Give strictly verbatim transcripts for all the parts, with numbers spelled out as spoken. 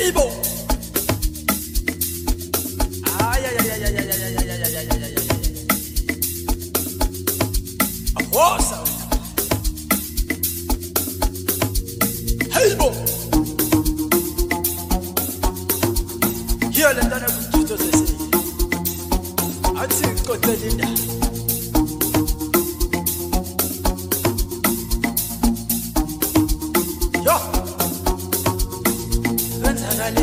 Hey bo. Ay ay ay ay ay ay ay ay ay ay ay ay ay. Awosa. Hey bo. Here le ndana kujuto sese. Athi kotelinda. Yo. Kwenzakale.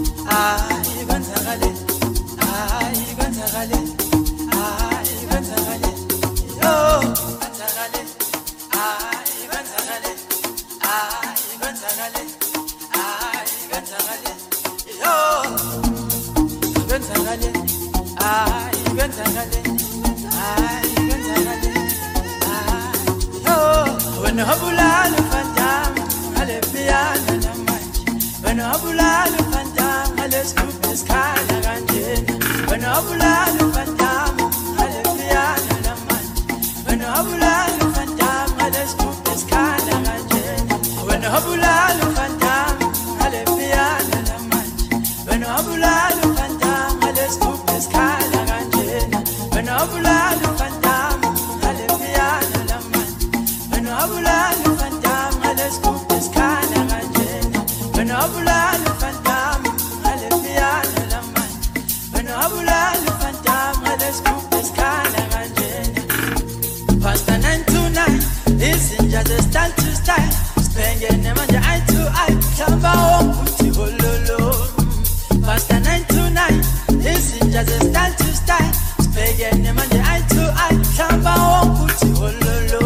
Ay kwenzakale. Ay kwenzakale. Ay kwenzakale. Yo. Kwenzakale. Ay kwenzakale. Ay kwenzakale. Ay kwenzakale. Yo. Kwenzakale. Ay kwenzakale. Ay kwenzakale. Ay yo. Wena habulala fantam. Ale piano namanje. Wena habulala fantam. Ale scoop eskala kanjena. Wena habulala fantam. Ale piano namanje. Wena habulala fantam. Ale scoop eskala kanjena. Wena habulala fantam. Ale piano namanje. Wena habulala fantam. Ale scoop eskala kanjena. Wena habulala fantam. Ale piano namanje. Wena habulala fantam. Ale scoop eskala kanjena. Wena habulala fantam. Ale piano namanje. Wena habulala fantam. Ale scoop eskala kanjena. Pasta nine to nine, listen just style to style. Spenging them on the eye to eye. Chamba on puti hololo. Pasta nine to nine, listen just style to style. Spenging them on the eye to eye. Chamba on puti hololo.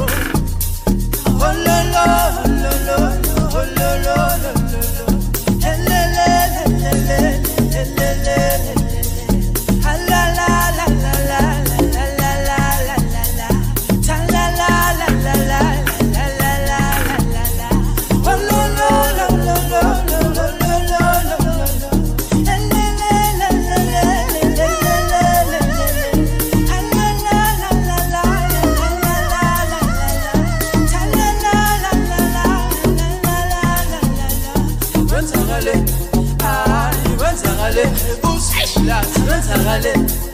Hololo, hololo, hololo, hololo. Helele, helele, helele, helele. La la la la la la la la la la la. Ta la la la la la la la la la la. Oh lo lo lo lo lo lo lo lo lo lo lo. Helele, helele, helele, helele. La la la la la la la la la la. Ta la la la la la la la la la. Kwenzakale, ay kwenzakale, usishila kwenzakale,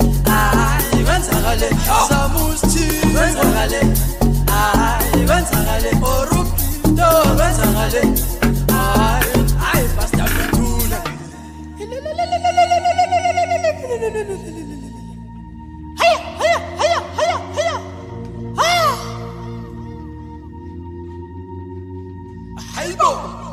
ay kwenzakale, samusti kwenzakale, ay kwenzakale, orukido kwenzakale, ay ay pasta kula. Haya haya haya haya haya. Haya. Hayibo.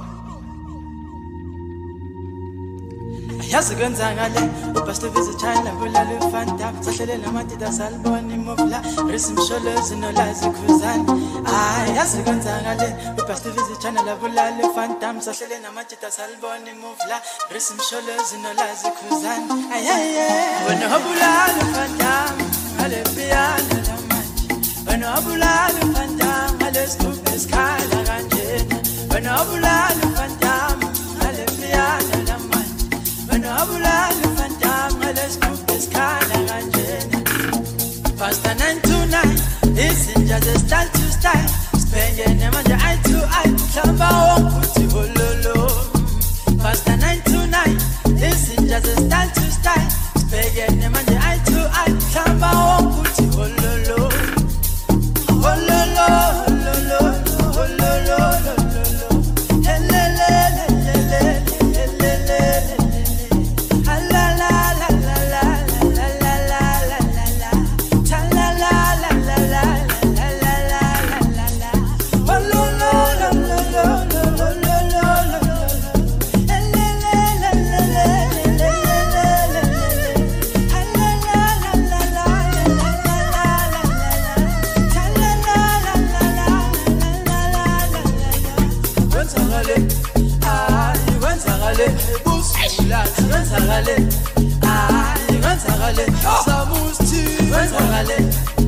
Yazi kwenzakale ubhaste visit China kulale fanta sahlele namatita salboni muvla risim sholo zinolazi khuzani ay yazi kwenzakale ubhaste visit China la kulale fanta sahlele namatita salboni muvla risim sholo zinolazi khuzani ay ay ay wena habulala fanta ale piano namanje wena habulala fanta ale scoop eskala kanjena wena habulala fanta ale piano namanje wena habulala fantam ale scoop eskala kanjena. Pasta nine to nine, listen just style to style. Spenging them on the eye to eye. Chamba on puti hololo. Pasta nine to nine, listen just style to style. Spenging them on the eye to eye. Chamba on puti hololo. Hololo, hololo, hololo, hololo. Helele, helele, helele, helele. La la la la la la la la la la la. Ta la la la la la la la la la la. Oh lo lo lo lo lo lo lo lo lo lo. Le le le le le le le le. La la la la la la la la la. Ta la la la la la la la la. Kwenzakale, ay kwenzakale, usishila kwenzakale, ay kwenzakale, samusti kwenzakale.